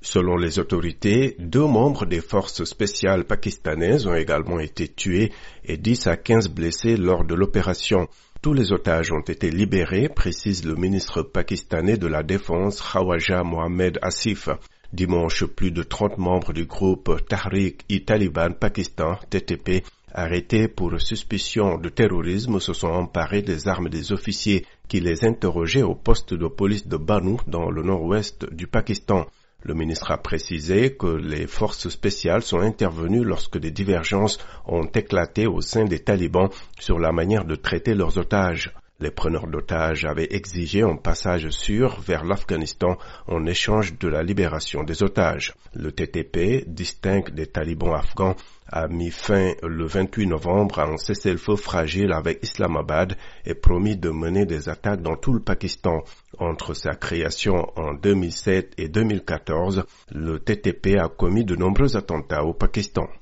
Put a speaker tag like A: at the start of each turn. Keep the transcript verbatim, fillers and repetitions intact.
A: Selon les autorités, deux membres des forces spéciales pakistanaises ont également été tués et dix à quinze blessés lors de l'opération. Tous les otages ont été libérés, précise le ministre pakistanais de la Défense Khawaja Mohamed Asif. Dimanche, plus de trente membres du groupe Tahrik-i-Taliban Pakistan, T T P, arrêtés pour suspicion de terrorisme, se sont emparés des armes des officiers qui les interrogeaient au poste de police de Bannu dans le nord-ouest du Pakistan. Le ministre a précisé que les forces spéciales sont intervenues lorsque des divergences ont éclaté au sein des talibans sur la manière de traiter leurs otages. Les preneurs d'otages avaient exigé un passage sûr vers l'Afghanistan en échange de la libération des otages. Le T T P, distinct des talibans afghans, a mis fin le vingt-huit novembre à un cessez-le-feu fragile avec Islamabad et promis de mener des attaques dans tout le Pakistan. Entre sa création en deux mille sept et deux mille quatorze, le T T P a commis de nombreux attentats au Pakistan.